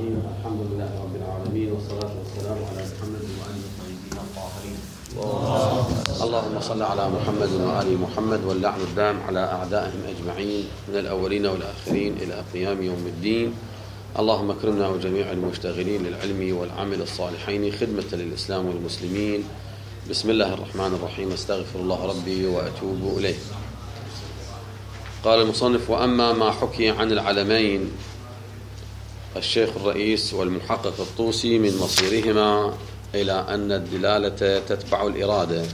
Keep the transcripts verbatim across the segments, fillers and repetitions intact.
الرحيم. الحمد لله رب العالمين، والصلاة والسلام على محمد وآله الطيبين الطاهرين. اللهم صل على محمد وآل محمد، واللعن الدام على أعدائهم أجمعين من الأولين والآخرين إلى قيام يوم الدين. اللهم اكرمنا وجميع المشتغلين للعلم والعمل الصالحين خدمة للإسلام والمسلمين. بسم الله الرحمن الرحيم. استغفر الله ربي وأتوب إليه. قال المصنف: وأما ما حكي عن العلمين الشيخ الرئيس والمحقق الطوسي من مصيرهما إلى أن الدلالة تتبع الإرادة،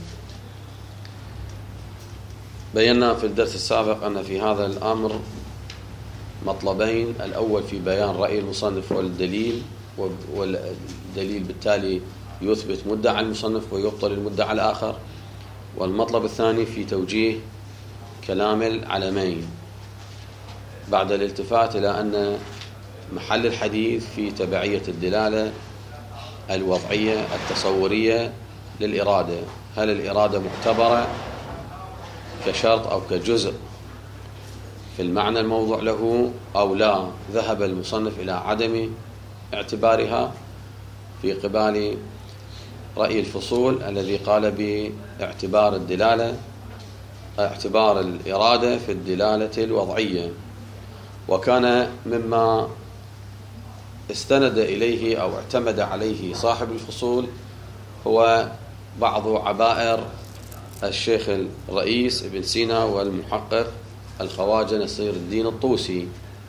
بينا في الدرس السابق أن في هذا الأمر مطلبين: الأول في بيان رأي المصنف والدليل، والدليل بالتالي يثبت مدعى المصنف ويبطل المدعى الآخر، والمطلب الثاني في توجيه كلام العلمين بعد الالتفات إلى أن محل الحديث في تبعية الدلالة الوضعية التصورية للإرادة. هل الإرادة معتبرة كشرط أو كجزء في المعنى الموضوع له أو لا؟ ذهب المصنف إلى عدم اعتبارها في قبال رأي الفصول الذي قال باعتبار الدلالة اعتبار الإرادة في الدلالة الوضعية. وكان مما استند إليه أو اعتمد عليه صاحب الفصول هو بعض عبائر الشيخ الرئيس ابن سينا والمحقق الخواجة نصير الدين الطوسي،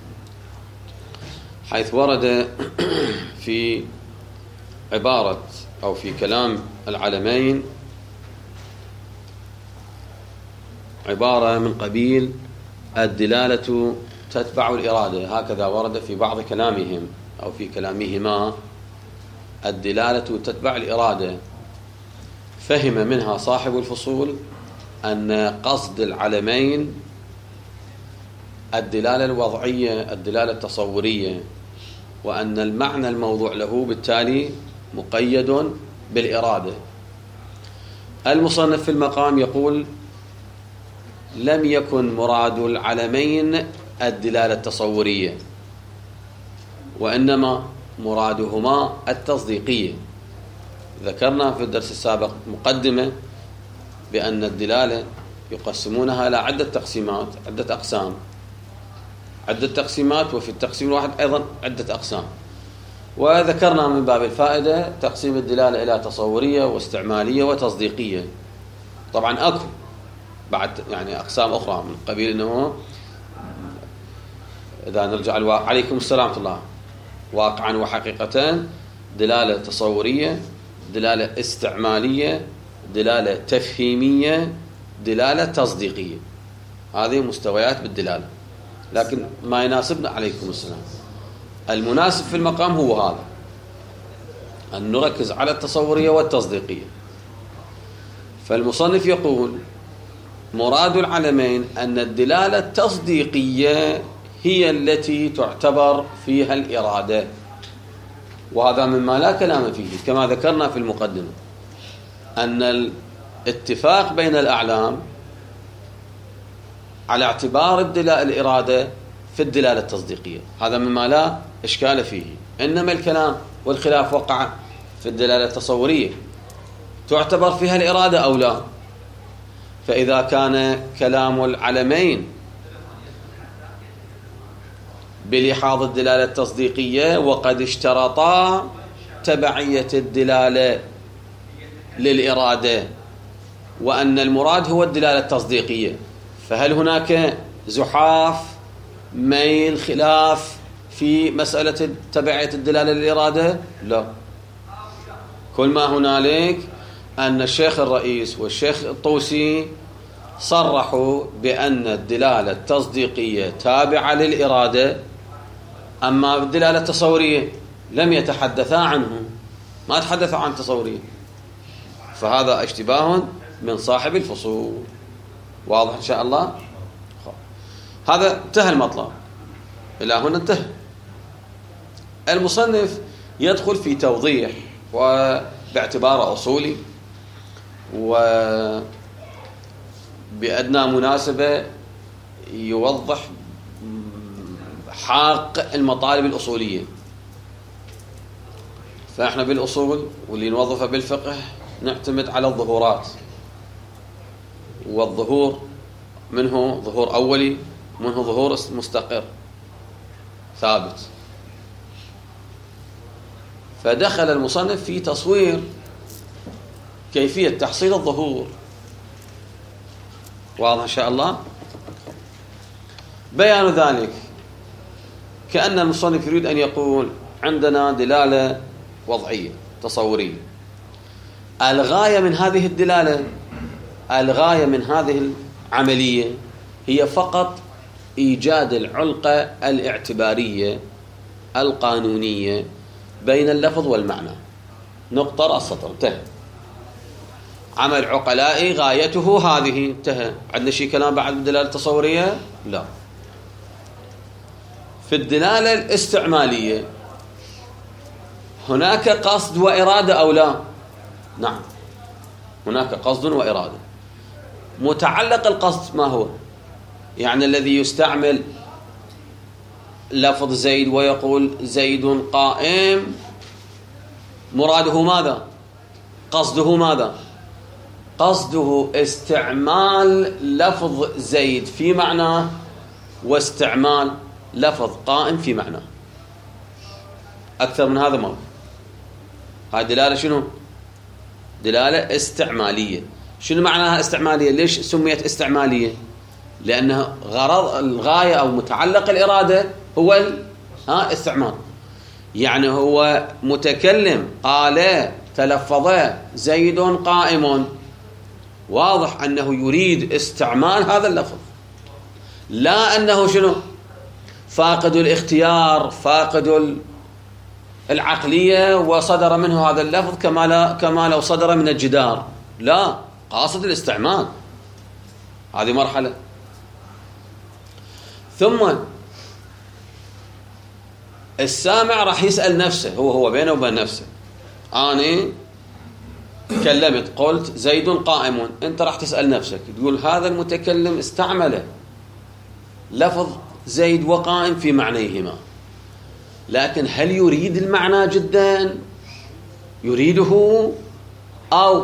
حيث ورد في عبارة أو في كلام العلمين عبارة من قبيل الدلالة تتبع الإرادة. هكذا ورد في بعض كلامهم أو في كلامهما: الدلالة تتبع الإرادة. فهم منها صاحب الفصول أن قصد العلمين الدلالة الوضعية الدلالة التصورية، وأن المعنى الموضوع له بالتالي مقيد بالإرادة. المصنف في المقام يقول: لم يكن مراد العلمين الدلالة التصورية، وإنما مرادهما التصديقية. ذكرنا في الدرس السابق مقدمة بأن الدلالة يقسمونها إلى عدة تقسيمات، عدة أقسام، عدة تقسيمات، وفي التقسيم الواحد أيضا عدة أقسام. وذكرنا من باب الفائدة تقسيم الدلالة إلى تصورية واستعمالية وتصديقية. طبعا أكو بعد يعني أقسام أخرى من قبيل أنه إذا نرجع الواقع عليكم السلام ورحمة الله، واقعا وحقيقة، دلالة تصورية، دلالة استعمالية، دلالة تفهيمية، دلالة تصديقية. هذه مستويات بالدلالة، لكن ما يناسبنا عليكم السلام المناسب في المقام هو هذا، أن نركز على التصورية والتصديقية. فالمصنف يقول: مراد العلمين أن الدلالة التصديقية هي التي تعتبر فيها الإرادة، وهذا مما لا كلام فيه، كما ذكرنا في المقدمة أن الاتفاق بين الأعلام على اعتبار الدلالة الإرادة في الدلالة التصديقية، هذا مما لا إشكال فيه. إنما الكلام والخلاف وقع في الدلالة التصورية، تعتبر فيها الإرادة أو لا؟ فإذا كان كلام العلمين بلحاظ الدلالة التصديقية وقد اشترطا تبعية الدلالة للإرادة وأن المراد هو الدلالة التصديقية، فهل هناك زحاف ميل خلاف في مسألة تبعية الدلالة للإرادة؟ لا. كل ما هنالك أن الشيخ الرئيس والشيخ الطوسي صرحوا بأن الدلالة التصديقية تابعة للإرادة، أما الدلالة التصورية لم يتحدثا عنه، ما تحدثوا عن تصورية. فهذا اشتباه من صاحب الفصول. واضح إن شاء الله؟ هذا انتهى المطلب، إلى هنا انتهى. المصنف يدخل في توضيح وباعتباره أصولي وبأدنى مناسبة يوضح حق المطالب الأصولية. فإحنا بالأصول واللي نوظفه بالفقه نعتمد على الظهورات، والظهور منه ظهور أولي منه ظهور مستقر ثابت. فدخل المصنف في تصوير كيفية تحصيل الظهور. واضح إن شاء الله؟ بيان ذلك كأن المصنف يريد أن يقول عندنا دلالة وضعية تصورية، الغاية من هذه الدلالة، الغاية من هذه العملية هي فقط إيجاد العلقة الاعتبارية القانونية بين اللفظ والمعنى. نقطة رأس سطر، انتهى. عمل عقلائي غايته هذه، انتهى. عندنا شيء كلام بعد الدلالة التصورية؟ لا. في الدلالة الاستعمالية هناك قصد وإرادة أو لا؟ نعم، هناك قصد وإرادة. متعلق القصد ما هو؟ يعني الذي يستعمل لفظ زيد ويقول زيد قائم، مراده ماذا؟ قصده ماذا؟ قصده استعمال لفظ زيد في معناه واستعمال لفظ قائم في معناه. أكثر من هذا ما. هاي دلالة شنو؟ دلالة استعمالية. شنو معناها استعمالية؟ ليش سميت استعمالية؟ لأنها غرض الغاية أو متعلق الإرادة هو ها استعمال. يعني هو متكلم قال تلفظ زيد قائم، واضح أنه يريد استعمال هذا اللفظ، لا أنه شنو؟ فاقد الاختيار، فاقد العقلية وصدر منه هذا اللفظ كما, لا كما لو صدر من الجدار. لا، قاصد الاستعمال. هذه مرحلة. ثم السامع راح يسأل نفسه، هو هو بينه وبين نفسه، أنا تكلمت قلت زيد قائم، أنت راح تسأل نفسك تقول هذا المتكلم استعمل لفظ زيد وقائم في معنيهما، لكن هل يريد المعنى جدا؟ يريده أو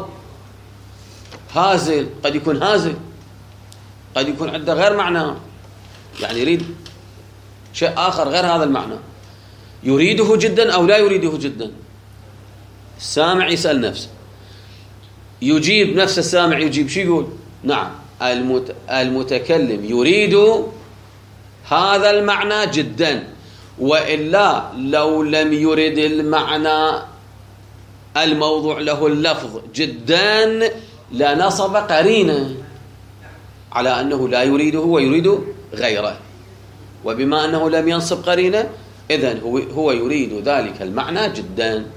هازل؟ قد يكون هازل، قد يكون عنده غير معنى، يعني يريد شيء آخر غير هذا المعنى. يريده جدا أو لا يريده جدا؟ السامع يسأل نفسه، يجيب نفس السامع يجيب شو يقول؟ نعم، المت... المتكلم يريد هذا المعنى جدا، وإلا لو لم يرد المعنى الموضوع له اللفظ جدا لنصب قرينة على أنه لا يريده ويريد غيره، وبما أنه لم ينصب قرينة إذن هو, هو يريد ذلك المعنى جدا.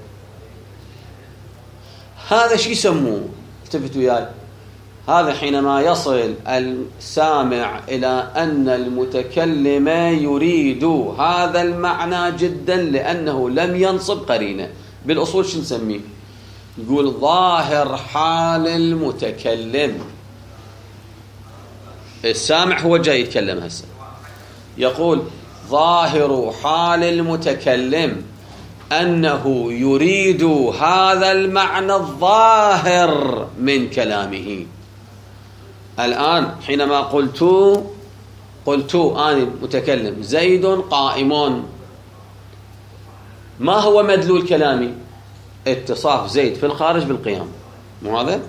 هذا شيء يسموه، التفتوا وياي، هذا حينما يصل السامع إلى أن المتكلم يريد هذا المعنى جدا لأنه لم ينصب قرينة. بالأصول شو نسميه؟ يقول ظاهر حال المتكلم. السامع هو جاي يتكلم هسه، يقول ظاهر حال المتكلم أنه يريد هذا المعنى الظاهر من كلامه. الآن حينما قلت قلت أنا متكلم زيد قائم، ما هو مدلول كلامي؟ اتصاف زيد في الخارج بالقيام، مو هذا؟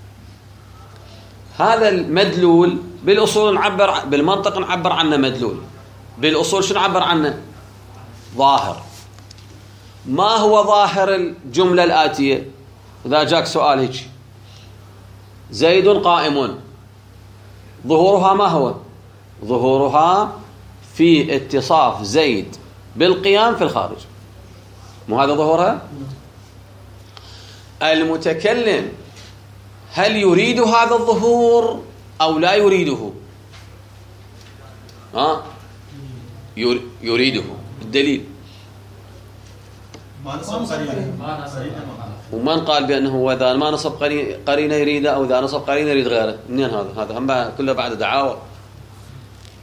هذا المدلول بالأصول نعبر، بالمنطق نعبر عنه مدلول، بالأصول شو نعبر عنه؟ ظاهر. ما هو ظاهر الجملة الآتية؟ إذا جاك سؤال هيك زيد قائم، ظهورها ما هو؟ ظهورها في اتصاف زيد بالقيام في الخارج، مو هذا ظهورها؟ المتكلم هل يريد هذا الظهور أو لا يريده؟ ها؟ يريده. الدليل ومن قال بأنه إذا ما نصب قرينة يريده أو إذا نصب قرينة يريد غيره؟ منين هذا؟ هذا هم كله بعد دعاوى.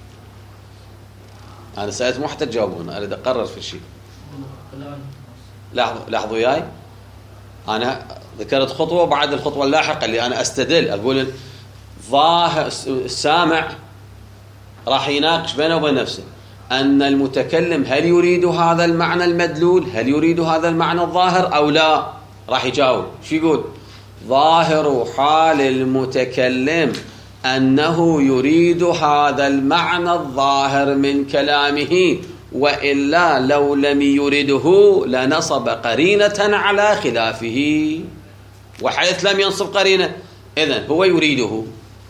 أنا سألت مو حتى تجاوبون، أريد أقرر في الشيء. لاحظوا لاحظوا وياي، أنا ذكرت خطوة بعد الخطوة اللاحقة اللي أنا أستدل أقول ظاهر السامع راح يناقش بينه وبين نفسه أن المتكلم هل يريد هذا المعنى المدلول، هل يريد هذا المعنى الظاهر أو لا. راح يجاوب شو يقول؟ ظاهر حال المتكلم أنه يريد هذا المعنى الظاهر من كلامه، وإلا لو لم يرده لنصب قرينة على خلافه، وحيث لم ينصب قرينة إذن هو يريده.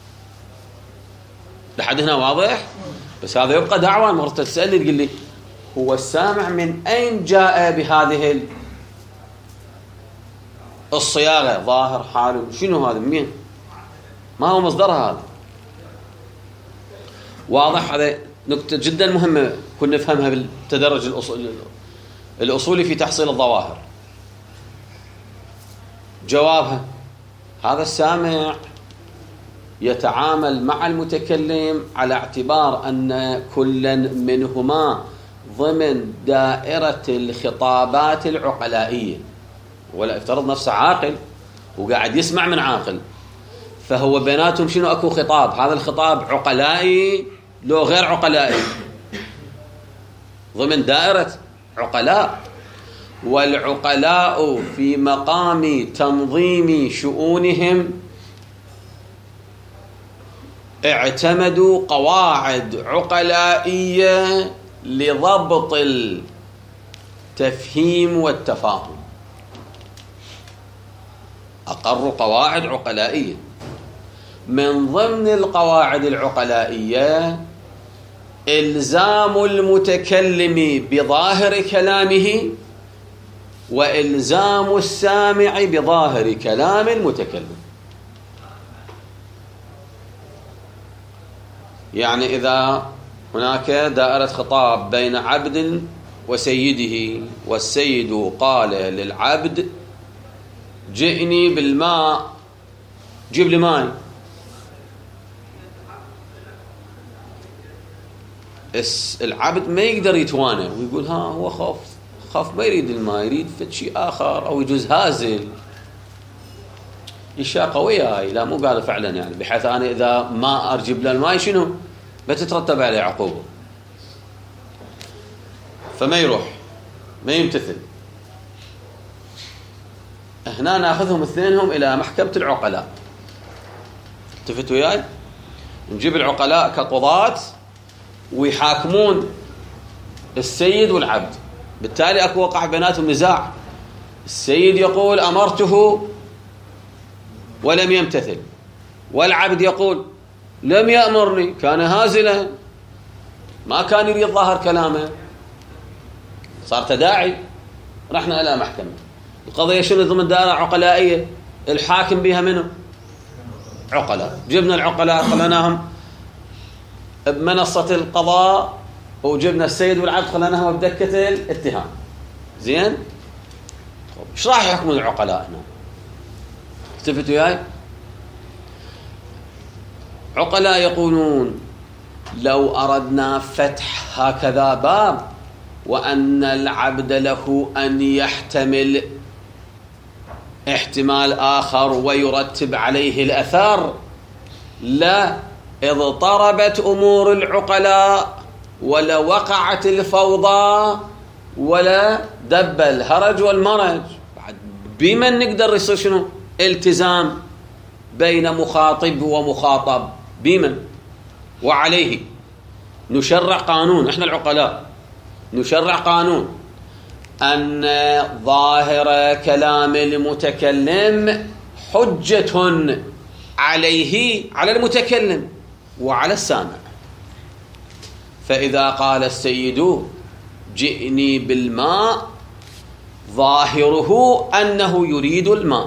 لحد هنا واضح؟ بس هذا يبقى دعوة. مرة تسألني تقول لي هو السامع من أين جاء بهذه الصياغة ظاهر حال؟ شنو هذا؟ مين؟ ما هو مصدرها هذا؟ واضح؟ هذا نقطة جدا مهمة كنا نفهمها بالتدرج الأصول الأصولي في تحصيل الظواهر. جوابها هذا السامع يتعامل مع المتكلم على اعتبار أن كل منهما ضمن دائرة الخطابات العقلائية، ولا افترض نفسه عاقل وقاعد يسمع من عاقل، فهو بيناتهم شنو أكو خطاب، هذا الخطاب عقلائي لو غير عقلائي، ضمن دائرة عقلاء، والعقلاء في مقام تنظيم شؤونهم اعتمدوا قواعد عقلائية لضبط التفهيم والتفاهم. أقروا قواعد عقلائية، من ضمن القواعد العقلائية إلزام المتكلم بظاهر كلامه وإلزام السامع بظاهر كلام المتكلم. يعني إذا هناك دائرة خطاب بين عبد وسيده، والسيد قال للعبد جئني بالماء، جيب لي ماء، العبد ما يقدر يتوانى ويقول ها هو خوف خاف ما يريد الماء، يريد فد شيء آخر، أو يجوز هازل، إشياء قوية هاي، لا مو قال فعلا يعني، بحيث أنا إذا ما أرجب له الماء شنو بتترتب عليه عقوبة، فما يروح ما يمتثل. هنا ناخذهم اثنينهم إلى محكمة العقلاء. التفتوا وياي؟ نجيب العقلاء كقضاة ويحاكمون السيد والعبد، بالتالي أكو وقع بيناتهم نزاع. السيد يقول أمرته ولم يمتثل، والعبد يقول لم يأمرني، كان هازلا، ما كان يريد ظاهر كلامه، صار تداعي، رحنا إلى محكمة. القضية شنو؟ ضمن دائرة عقلائية، الحاكم بها منه عقلاء، جبنا العقلاء خلناهم بمنصة القضاء، وجبنا السيد والعبد خلناهم بدكة الاتهام. زين؟ ايش راح يحكمون العقلاء هنا؟ التفتوا وياي؟ عقلاء يقولون لو أردنا فتح هكذا باب وأن العبد له أن يحتمل احتمال آخر ويرتب عليه الأثر، لا اضطربت أمور العقلاء ولا وقعت الفوضى ولا دب الهرج والمرج. بمن نقدر يصير شنو؟ التزام بين مخاطب ومخاطب، بمن؟ وعليه نشرع قانون، احنا العقلاء نشرع قانون أن ظاهر كلام المتكلم حجة عليه، على المتكلم وعلى السامع. فإذا قال السيد جئني بالماء، ظاهره أنه يريد الماء،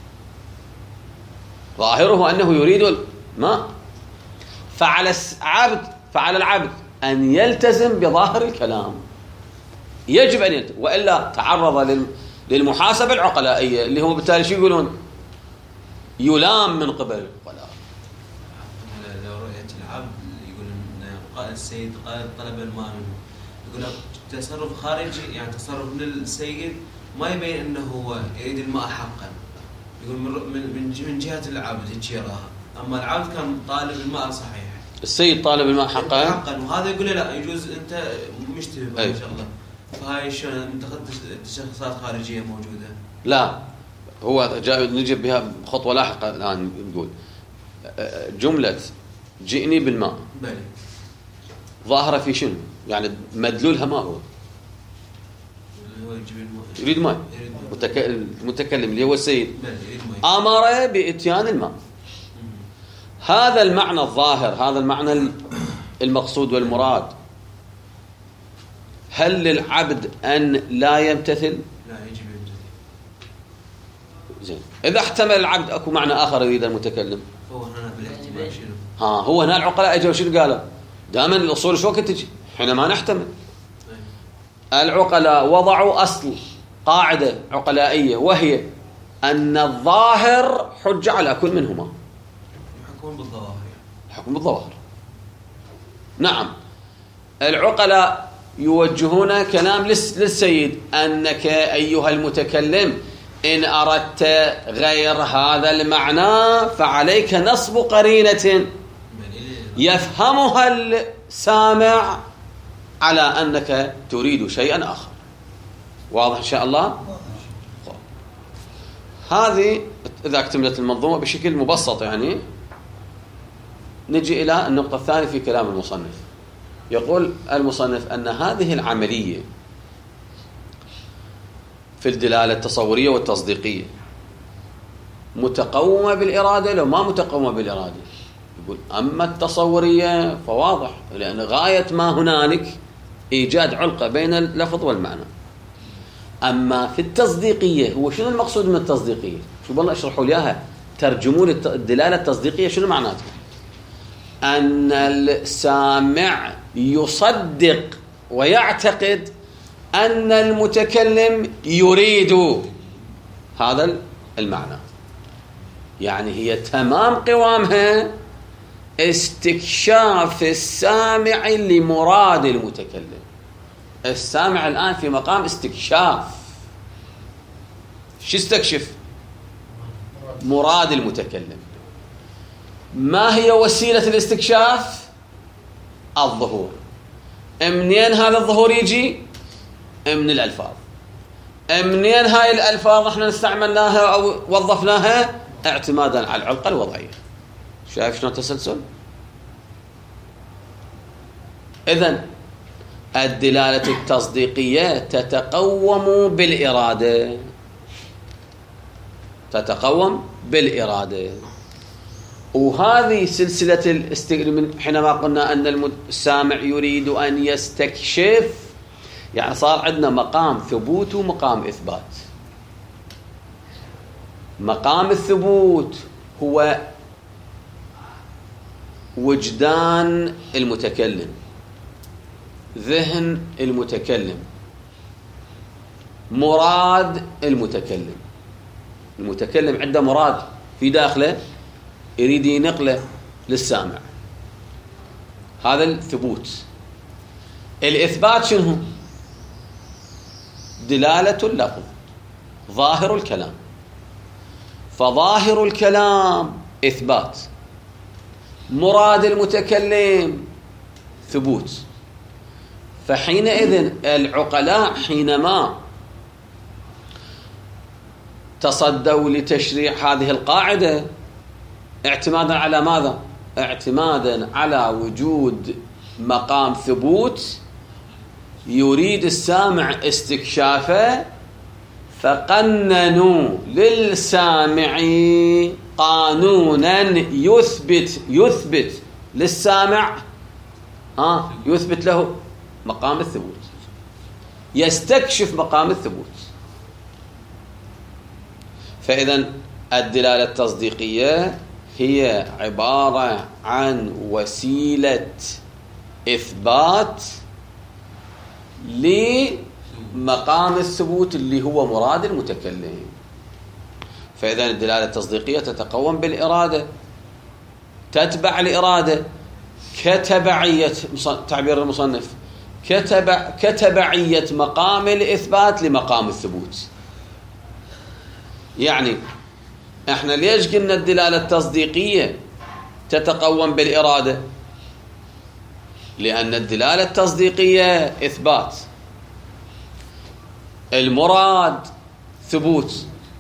ظاهره أنه يريد الماء، فعلى العبد فعلى العبد أن يلتزم بظاهر الكلام، يجب أن يلتزم، وإلا تعرض للمحاسبة العقلائية اللي هم بالتالي شو يقولون؟ يلام من قبل العقلاء. لو رؤية العبد يقول إن السيد قال طلب المال منه، يقول تصرف خارجي، يعني تصرف من السيد ما يبين أنه هو يريد الماء حقا، يقول من من جهة العبد هيك يراها، أما العبد كان طالب الماء صحيح، السيد طالب الماء حقا حقا، وهذا يقول لا يجوز أنت مشتبه إن شاء الله. فهاي شلون تشخيصات خارجية موجودة؟ لا، هو جاء نجيب بها خطوة لاحقة. الآن نقول جملة جئني بالماء بلي ظاهرة في شنو؟ يعني مدلولها ما هو؟ يريد ماء. المتكلم اللي هو السيد أمر بإتيان الماء. هذا المعنى الظاهر، هذا المعنى المقصود والمراد. هل للعبد أن لا يمتثل؟ لا، يجب يمتثل. زين، إذا احتمل العبد أكو معنى آخر يريد المتكلم. هو هنا بالاحتمال شنو؟ ها هو هنا العقلاء اجوا شنو قالوا؟ دائما الأصول شو وقت تجي؟ حينما نحتمل. العقلاء وضعوا أصل قاعدة عقلائية، وهي أن الظاهر حجة على كل منهما. يحكمون بالظواهر. يحكم بالظواهر. نعم، العقلاء يوجهون كلام للسيد أنك أيها المتكلم إن أردت غير هذا المعنى فعليك نصب قرينة يفهمها السامع على أنك تريد شيئا آخر. واضح إن شاء الله؟ هذه إذا اكتملت المنظومة بشكل مبسط. يعني نجي إلى النقطة الثانية في كلام المصنف. يقول المصنف أن هذه العملية في الدلالة التصورية والتصديقية متقومة بالإرادة لو ما متقومة بالإرادة. يقول أما التصورية فواضح، لأن غاية ما هنالك إيجاد علقة بين اللفظ والمعنى. أما في التصديقية، هو شنو المقصود من التصديقية؟ شو بالله اشرحوا لي اياها، ترجموا لي الدلالة التصديقية شنو معناتها؟ أن السامع يصدق ويعتقد أن المتكلم يريد هذا المعنى. يعني هي تمام قوامها استكشاف السامع لمراد المتكلم. السامع الآن في مقام استكشاف. شو استكشف؟ مراد المتكلم. ما هي وسيلة الاستكشاف؟ الظهور. منين هذا الظهور يجي؟ من الألفاظ. منين هاي الألفاظ احنا استعملناها أو وظفناها؟ اعتمادا على العلقة الوضعية. شايف شلون تسلسل؟ إذن الدلالة التصديقية تتقوم بالإرادة. تتقوم بالإرادة. وهذه سلسلة الاستقلال. حينما قلنا أن السامع يريد أن يستكشف، يعني صار عندنا مقام ثبوت ومقام إثبات. مقام الثبوت هو وجدان المتكلم، ذهن المتكلم، مراد المتكلم. المتكلم عنده مراد في داخله يريد ينقله للسامع. هذا الثبوت. الإثبات شنو؟ دلالة اللفظ، ظاهر الكلام. فظاهر الكلام إثبات، مراد المتكلم ثبوت. فحينئذ العقلاء حينما تصدوا لتشريع هذه القاعدة اعتمادا على ماذا؟ اعتمادا على وجود مقام ثبوت يريد السامع استكشافه، فقننوا للسامع قانونا يثبت يثبت للسامع آه يثبت له مقام الثبوت، يستكشف مقام الثبوت. فإذا الدلالة التصديقية هي عبارة عن وسيلة إثبات لمقام الثبوت اللي هو مراد المتكلم. فإذا الدلالة التصديقية تتقوم بالإرادة، تتبع الإرادة كتبعية تعبير المصنف كتبع كتبعية مقام الإثبات لمقام الثبوت. يعني احنا ليش قلنا الدلالة التصديقية تتقوم بالإرادة؟ لأن الدلالة التصديقية إثبات، المراد ثبوت.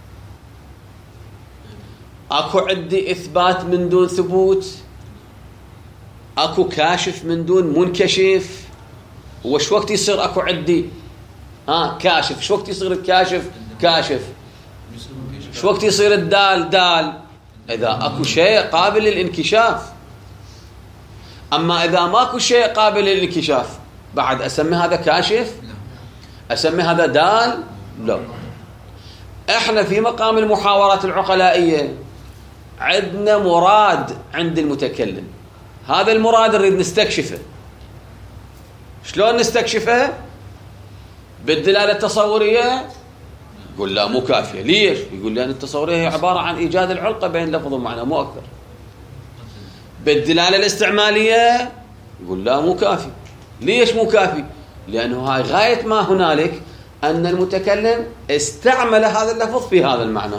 اكو عندي إثبات من دون ثبوت، اكو كاشف من دون منكشف. وش وقت يصير اكو عندي ها كاشف؟ شو وقت يصير الكاشف كاشف؟ شو وقت يصير الدال دال؟ إذا أكو شيء قابل للانكشاف. أما إذا ماكو شيء قابل للانكشاف بعد أسمي هذا كاشف؟ أسمي هذا دال؟ لا. إحنا في مقام المحاورات العقلائية عندنا مراد عند المتكلم، هذا المراد نريد نستكشفه. شلون نستكشفه؟ بالدلالة التصورية؟ يقول لا مو كافية. ليش؟ يقول لأن التصورية هي عبارة عن إيجاد العلاقة بين لفظ ومعنى مو أكثر. بالدلالة الاستعمالية؟ يقول لا مو كافي. ليش مو كافي؟ لأنه هاي غاية ما هنالك أن المتكلم استعمل هذا اللفظ في هذا المعنى.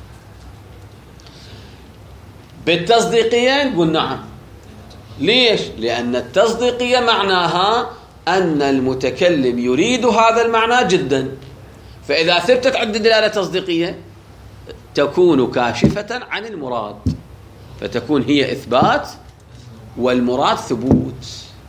بالتصديقية نقول نعم. ليش؟ لأن التصديقية معناها أن المتكلم يريد هذا المعنى جدا، فإذا ثبتت عند الدلالة التصديقية تكون كاشفة عن المراد، فتكون هي إثبات والمراد ثبوت.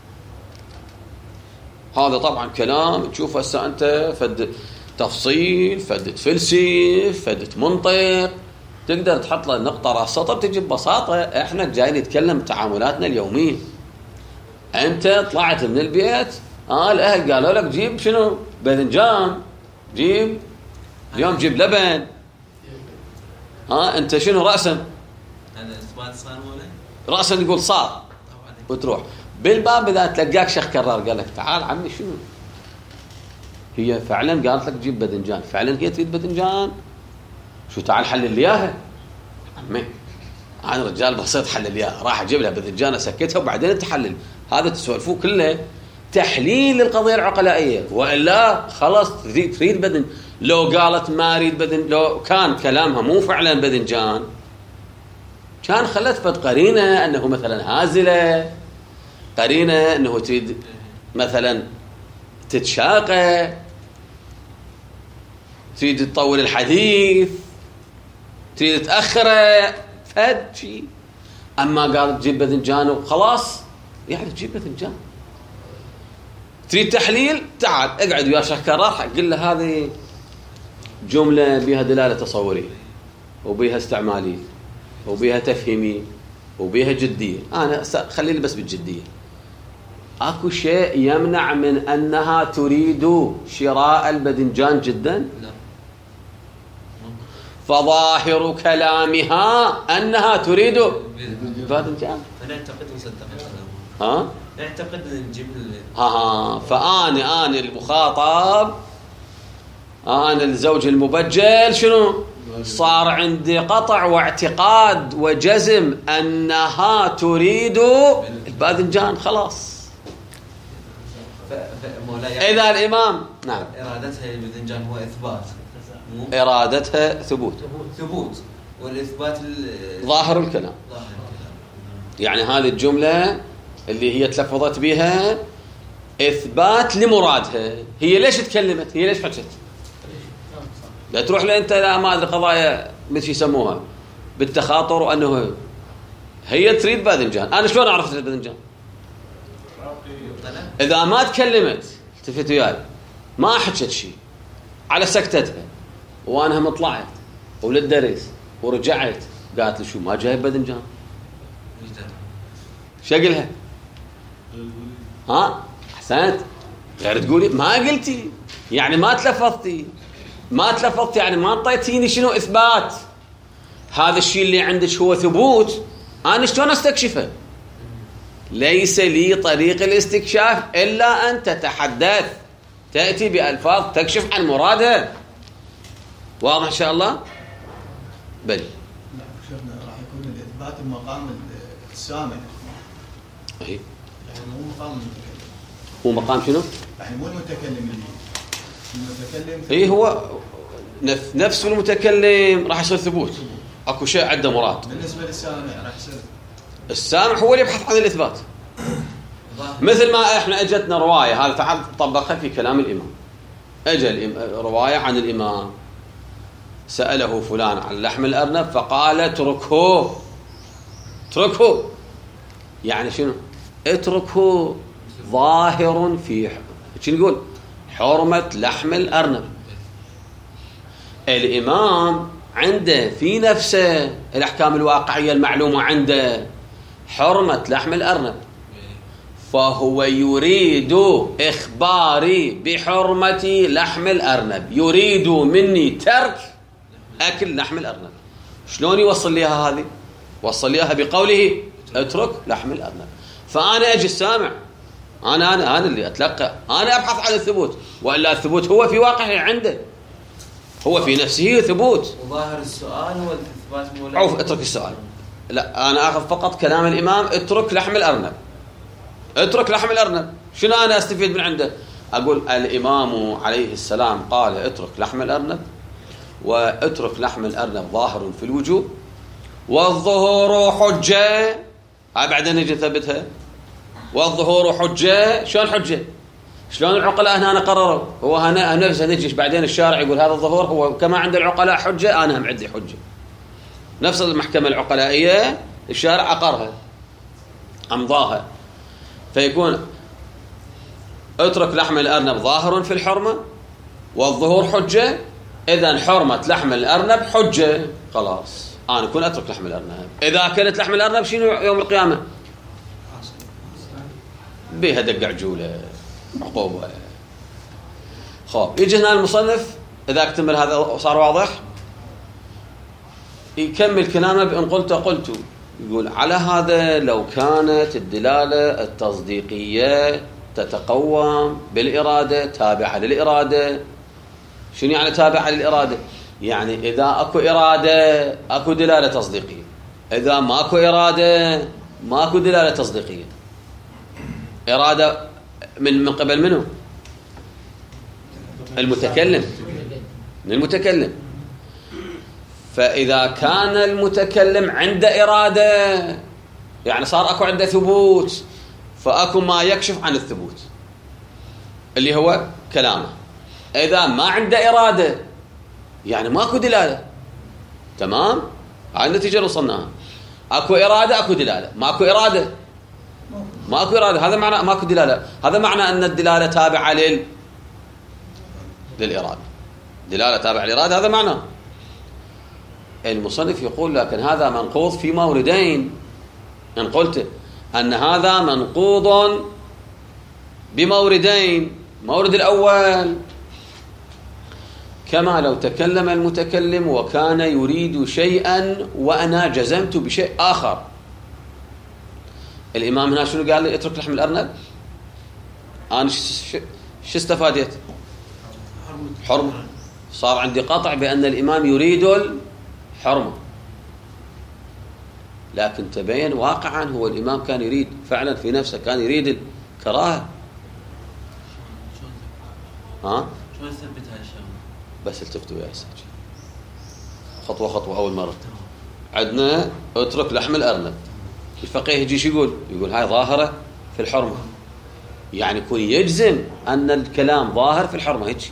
هذا طبعا كلام تشوف هسه أنت فد تفصيل، فد فلسف، فد منطق، تقدر تحط له نقطة راس سطر تجي ببساطة. احنا جاي نتكلم تعاملاتنا اليومية. أنت طلعت من البيت، آه الأهل قالوا لك جيب شنو؟ باذنجان، جيب اليوم جيب لبن. ها انت شنو رأسا؟ هذا اثبات صار ولا؟ رأسا يقول صار وتروح بالباب. اذا تلقاك شيخ كرار قال لك تعال عمي شنو؟ هي فعلا قالت لك جيب باذنجان، فعلا هي تريد باذنجان؟ شو تعال حلل لي اياها عمي. انا رجال بسيط حلل لي اياها، راح اجيب لها باذنجان اسكتها وبعدين تحلل. هذا تسولفوه كله تحليل للقضية العقلائية، وإلا خلاص تريد تريد بدن. لو قالت ما أريد بدن، لو كان كلامها مو فعلا باذنجان كان خلت فد قرينة أنه مثلا هازلة، قرينة أنه تريد مثلا تتشاقى، تريد تطول الحديث، تريد تأخره، فد شيء. أما قالت جيب باذنجان وخلاص، يعني تجيب باذنجان. تريد تحليل؟ تعال اقعد ويا شيخ كرار قل له هذه جملة بها دلالة تصورية وبها استعمالية وبها تفهيمية وبها جدية. أنا خليني بس بالجدية. أكو شيء يمنع من أنها تريد شراء الباذنجان جدا؟ لا. فظاهر كلامها أنها تريد باذنجان. أنا أعتقد مصدق كلامها. ها؟ اعتقد نجيب ها ها فأنا أنا المخاطب، أنا الزوج المبجل، شنو صار عندي قطع واعتقاد وجزم أنها تريد الباذنجان خلاص. إذا الإمام نعم إرادتها الباذنجان هو إثبات، إرادتها ثبوت ثبوت والإثبات ظاهر الكلام. يعني هذه الجملة اللي هي تلفظت بها إثبات لمرادها. هي ليش تكلمت؟ هي ليش حكت؟ لا تروح لأنت لا ما أدري قضايا مثل يسموها بالتخاطر، وأنه هي تريد باذنجان. أنا شلون أعرف تريد باذنجان؟ إذا ما تكلمت التفت وياي ما حكت شيء على سكتتها، وأنا هم طلعت وللدرس ورجعت قالت لي شو ما جايب باذنجان؟ شقلها ها احسنت. غير تقولي ما قلتي، يعني ما تلفظتي، ما تلفظتي يعني ما انطيتيني شنو اثبات. هذا الشيء اللي عندك هو ثبوت، انا شلون استكشفه؟ ليس لي طريق الاستكشاف الا ان تتحدث، تاتي بالفاظ تكشف عن مرادها. واضح ان شاء الله؟ بل شفنا راح يكون الاثبات المقام السامع. اي يعني مو مقام المتكلم. هو مقام شنو؟ يعني مو المتكلم اللي المتكلم. اي هو نفس المتكلم راح يصير ثبوت، اكو شيء عنده مراد. بالنسبه للسامع راح يصير السامع هو اللي يبحث عن الاثبات. مثل ما احنا اجتنا روايه، هذا تعال طبقها في كلام الامام. اجى روايه عن الامام ساله فلان عن لحم الارنب فقال اتركه اتركه، يعني شنو اتركه؟ ظاهر في شنو نقول حرمه لحم الارنب. الامام عنده في نفسه الاحكام الواقعيه المعلومه عنده حرمه لحم الارنب، فهو يريد إخباري بحرمة لحم الأرنب، يريد مني ترك أكل لحم الأرنب. شلون يوصل ليها هذه؟ وصل ليها بقوله اترك لحم الأرنب. فأنا أجي السامع، أنا أنا أنا اللي أتلقى، أنا أبحث عن الثبوت، وإلا الثبوت هو في واقعه عنده، هو في نفسه ثبوت. وظاهر السؤال هو الإثبات مولانا. عوف اترك السؤال، لا أنا أخذ فقط كلام الإمام اترك لحم الأرنب، اترك لحم الأرنب. شنو أنا أستفيد من عنده؟ أقول الإمام عليه السلام قال اترك لحم الأرنب، واترك لحم الأرنب ظاهر في الوجوب، والظهور حجة. هاي بعدين نجي نثبتها. والظهور حجة، شلون حجة؟ شلون العقلاء هنا قرروا؟ هو هنا نفسه نجيش بعدين الشارع يقول هذا الظهور هو كما عند العقلاء حجة، أنا هم عندي حجة. نفس المحكمة العقلائية الشارع أقرها أمضاها، فيكون اترك لحم الأرنب ظاهر في الحرمة، والظهور حجة. إذن حرمة لحم الأرنب حجة، خلاص أنا أكون أترك لحم الأرنب. إذا أكلت لحم الأرنب شنو يوم القيامة؟ بيها دق عجولة عقوبة. خب يجي هنا المصنف إذا اكتمل هذا صار واضح، يكمل كلامه بإن قلت قلت. يقول على هذا لو كانت الدلالة التصديقية تتقوم بالإرادة تابعة للإرادة. شنو يعني تابعة للإرادة؟ يعني إذا أكو إرادة أكو دلالة تصديقية، إذا ما أكو إرادة ما أكو دلالة تصديقية. إرادة من من قبل منه؟ المتكلم، من المتكلم. فإذا كان المتكلم عنده إرادة يعني صار أكو عنده ثبوت، فأكو ما يكشف عن الثبوت اللي هو كلامه. إذا ما عنده إرادة يعني ماكو دلالة. تمام؟ هاي النتيجة اللي وصلناها. أكو إرادة أكو دلالة، ماكو إرادة ماكو إرادة، هذا معنى ماكو دلالة. هذا معنى أن الدلالة تابعة لل للإرادة، دلالة تابعة للإرادة، هذا معنى. المصنف يقول لكن هذا منقوض في موردين. إن قلت أن هذا منقوض بموردين. مورد الأول كما لو تكلم المتكلم وكان يريد شيئا وأنا جزمت بشيء آخر. الإمام هنا شنو قال لي؟ اترك لحم الأرنب. أنا شو استفادت؟ حرمة. صار عندي قطع بأن الإمام يريد الحرمة، لكن تبين واقعا هو الإمام كان يريد فعلا في نفسه، كان يريد الكراهة. ها؟ شو نثبت هاي الشغله؟ بس التفتوا يا ساجي خطوة خطوة. أول مرة عندنا اترك لحم الأرنب، الفقيه يجي شو يقول؟ يقول هاي ظاهرة في الحرمة، يعني يكون يجزم أن الكلام ظاهر في الحرمة هيك.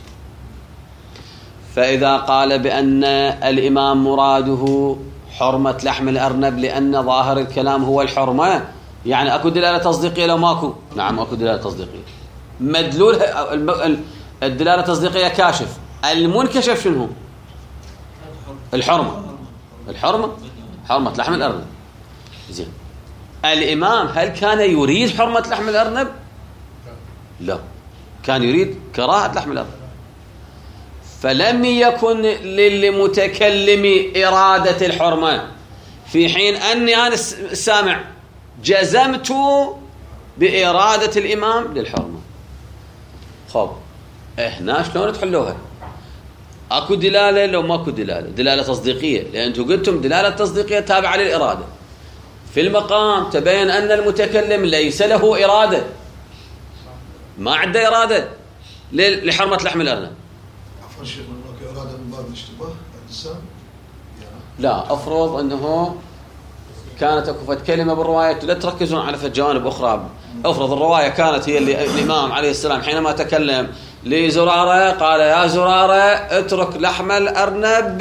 فإذا قال بأن الإمام مراده حرمة لحم الأرنب لأن ظاهر الكلام هو الحرمة، يعني أكو دلالة تصديقية لو ماكو؟ نعم أكو دلالة تصديقية. مدلول الدلالة التصديقية كاشف، المنكشف شنو؟ الحرمة. الحرمة حرمة لحم الأرنب. زين، الإمام هل كان يريد حرمة لحم الأرنب؟ لا، كان يريد كراهة لحم الأرنب. فلم يكن للمتكلم إرادة الحرمة، في حين أني أنا السامع جزمت بإرادة الإمام للحرمة. خب هنا شلون تحلوها؟ أكو دلالة لو ماكو دلالة؟ دلالة تصديقية، لأن أنتم قلتم دلالة تصديقية تابعة للإرادة. في المقام تبين أن المتكلم ليس له إرادة، ما عنده إرادة لحرمة لحم الأرنب. عفوا شيخ، هناك إرادة هذا من باب الاشتباه الجسام؟ لا، افرض انه كانت اكو كلمه بالروايه، لا تركزون على في جوانب اخرى. افرض الروايه كانت هي اللي الامام عليه السلام حينما تكلم لزراره قال يا زراره اترك لحم الارنب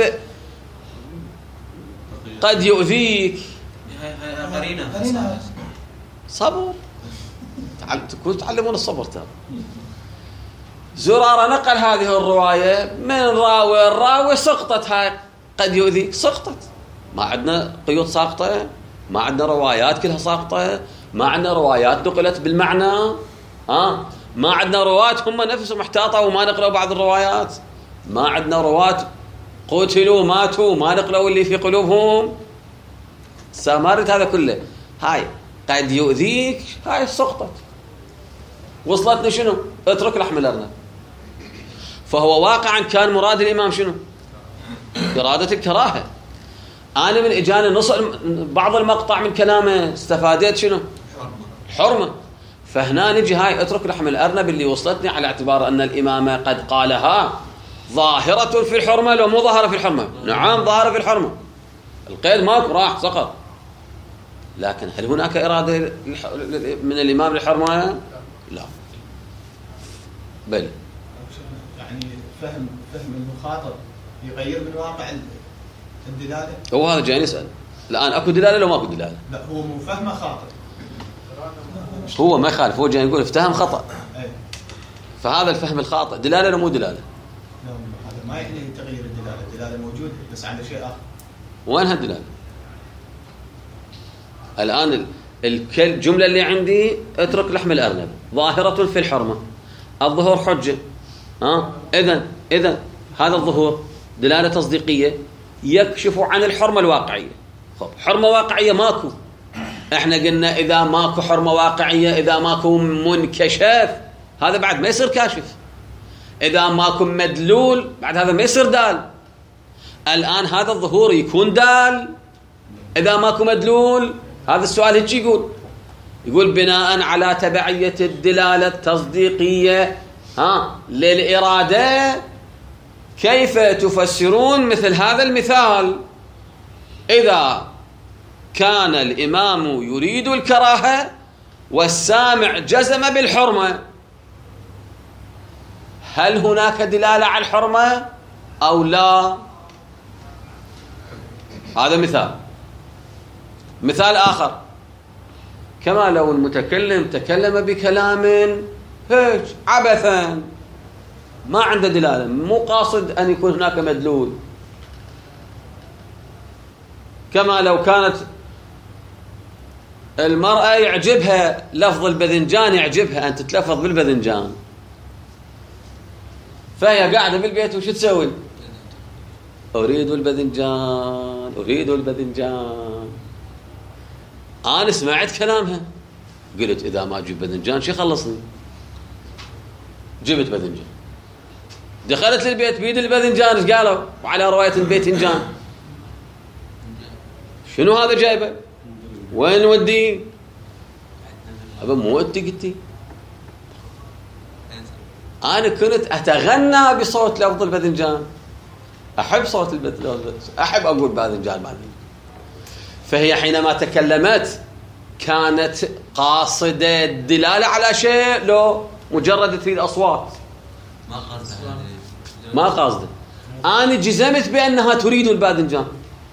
قد يؤذيك. قرينه صبر، تكون تعلمون الصبر. ترى زراره نقل هذه الروايه من راوي الراوي، سقطت هاي قد يؤذيك، سقطت. ما عندنا قيود ساقطه، ما عندنا روايات كلها ساقطه، ما عندنا روايات نقلت بالمعنى، ها ما عندنا رواة هم نفسهم احتاطوا وما نقلوا بعض الروايات، ما عندنا رواة قتلوا ماتوا ما نقلوا اللي في قلوبهم. سامرت هذا كله. هاي قد يؤذيك هاي سقطت. وصلتنا شنو؟ اترك لحم الارنب. فهو واقعا كان مراد الامام شنو؟ إرادة الكراهه. انا من اجاني نص بعض المقطع من كلامه استفادت شنو؟ حرمه. فهنا نجي هاي اترك لحم الارنب اللي وصلتني على اعتبار ان الامام قد قالها ظاهره في الحرمه، لو مو ظاهره في الحرمه. نعم ظاهره في الحرمه، القيد ماكو راح سقط. لكن هل هناك اراده من الامام للحرمه؟ لا، بل يعني فهم فهم المخاطب يغير من واقع الدلاله. هو هذا جاي نسال الان اكو دلاله لو ماكو دلاله؟ لا، هو مو فهمه خاطئ، هو ما يخالف، هو جاي يقول افتهم خطا. أي. فهذا الفهم الخاطئ دلاله لو مو دلاله؟ لا، هذا ما يعني تغيير الدلاله، الدلاله موجوده بس على شيء اخر. وين هالدلاله؟ الان الجمله اللي عندي اترك لحم الارنب ظاهره في الحرمه، الظهور حجه. ها اذا اذا هذا الظهور دلاله تصديقيه يكشف عن الحرمه الواقعيه. خب حرمه واقعيه ماكو، احنا قلنا اذا ماكو حرمه واقعيه، اذا ماكو منكشف هذا بعد ما يصير كاشف، اذا ماكو مدلول بعد هذا ما يصير دال. الان هذا الظهور يكون دال اذا ماكو مدلول. هذا السؤال هيك يقول يقول بناء على تبعيه الدلاله التصديقيه ها للاراده كيف تفسرون مثل هذا المثال؟ اذا كان الإمام يريد الكراهة والسامع جزم بالحرمة، هل هناك دلالة على الحرمة أو لا؟ هذا مثال. مثال آخر، كما لو المتكلم تكلم بكلام هيك عبثا ما عنده دلالة، مو قاصد أن يكون هناك مدلول. كما لو كانت المرأة يعجبها لفظ البذنجان، يعجبها أن تتلفظ بالبذنجان، فهي قاعدة بالبيت وش تسوي؟ أريد البذنجان أريد البذنجان. أنا سمعت كلامها قلت إذا ما أجيب بذنجان شي خلصني. جبت بذنجان، دخلت للبيت بيد البذنجان، ايش قالوا؟ وعلى رواية البيتنجان. شنو هذا جايبه؟ وين وديه؟ أبا مو أنت قلتي. أنا كنت أتغنى بصوت لفظ الباذنجان، أحب صوت الباذنجان، أحب أقول باذنجان باذنجان. فهي حينما تكلمت كانت قاصدة الدلالة على شيء لو مجرد تريد أصوات؟ ما قصده ما قصده. أنا جزمت بأنها تريد الباذنجان.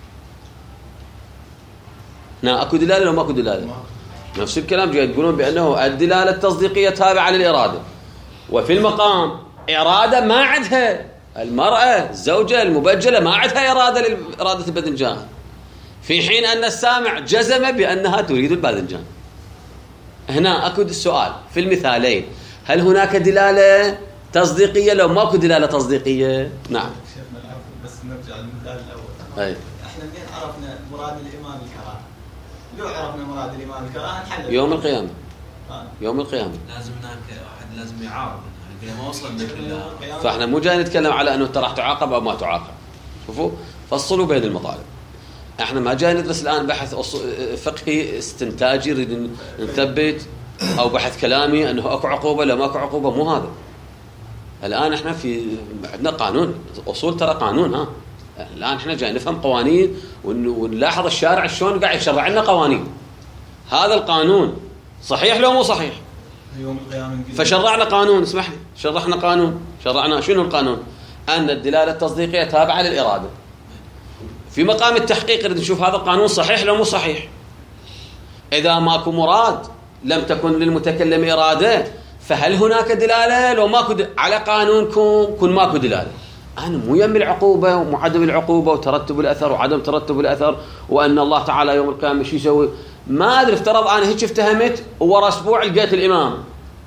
نعم أكو دلالة لو ما أكو دلالة؟ نفس الكلام جاي تقولون بأنه الدلالة التصديقية تابعة للإرادة، وفي المقام إرادة ما عندها المرأة الزوجة المبجلة، ما عندها إرادة لإرادة الباذنجان، في حين أن السامع جزم بأنها تريد الباذنجان. هنا أكو السؤال في المثالين، هل هناك دلالة تصديقية لو ما أكو دلالة تصديقية؟ نعم. شيخنا العفو، بس نرجع للمثال الأول. أي. احنا منين عرفنا مراد الإمام الكراهة؟ لو عرفنا مراد الإمام الكراهة نحل يوم القيامة. آه. يوم القيامة لازم هناك واحد لازم يعارض، ما وصلنا كلها. فاحنا مو جاي نتكلم على انه انت راح تعاقب او ما تعاقب. شوفوا فصلوا بين المطالب. احنا ما جاي ندرس الان بحث فقهي استنتاجي نريد نثبت، او بحث كلامي انه اكو عقوبه لا ما اكو عقوبه، مو هذا. الآن احنا في عندنا قانون أصول، ترى قانون. ها الآن احنا جاي نفهم قوانين ونلاحظ الشارع شلون قاعد يشرع لنا قوانين. هذا القانون صحيح لو مو صحيح؟ يوم القيامة فشرعنا قانون، اسمح لي، شرحنا قانون، شرعنا شنو القانون؟ أن الدلالة التصديقية تابعة للإرادة. في مقام التحقيق نريد نشوف هذا القانون صحيح لو مو صحيح. إذا ماكو مراد لم تكن للمتكلم إرادة، فهل هناك دلالة؟ لو ماكو دلالة على قانونكم كن ماكو دلالة. أنا مو يم العقوبة ومعدم العقوبة وترتب الأثر وعدم ترتب الأثر، وأن الله تعالى يوم القيامة شو يسوي. ما أدري، افترض أنا هيك افتهمت وورا أسبوع لقيت الإمام،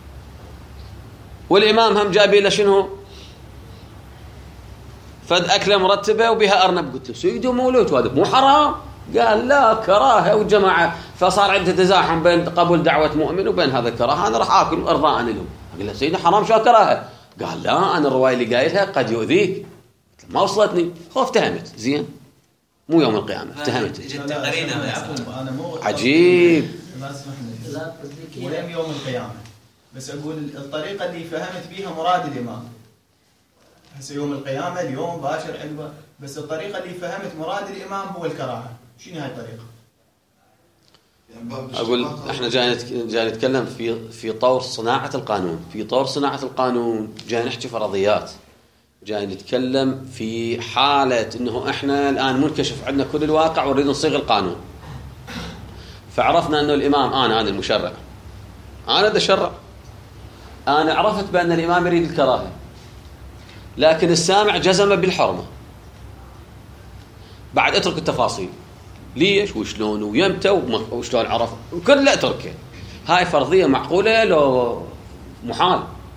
والإمام هم جابي له شنو؟ فد أكلة مرتبة وبها أرنب. قلت له سيدي مولوت هذا مو حرام؟ قال لا، كراهة والجماعة. فصار عنده تزاحم بين قبول دعوة مؤمن وبين هذا الكراهة. أنا راح آكل إرضاء لهم. قال له سيدي حرام شو كراهة؟ قال لا، أنا الرواية اللي قايلها قد يؤذيك. ما وصلتني، خو افتهمت. زين، مو يوم القيامة افتهمت. عجيب. ولم يوم القيامة، بس أقول الطريقة اللي فهمت بيها مراد الإمام. هسه يوم القيامة اليوم باشر حلوة، بس الطريقة اللي فهمت مراد الإمام هو الكراهة. شنو هاي الطريقة؟ أقول إحنا جاي جاي نتكلم في في طور صناعة القانون، في طور صناعة القانون جاي نحكي فرضيات، جاي نتكلم في حالة إنه إحنا الآن منكشف عندنا كل الواقع ونريد نصيغ القانون. فعرفنا إنه الإمام، أنا أنا المشرع، أنا بدي أشرع، أنا عرفت بأن الإمام يريد الكراهة، لكن السامع جزم بالحرمة. بعد اترك التفاصيل، ليش وشلون ويمتى وشلون عرف، كله اتركه. هاي فرضية معقولة لو محال؟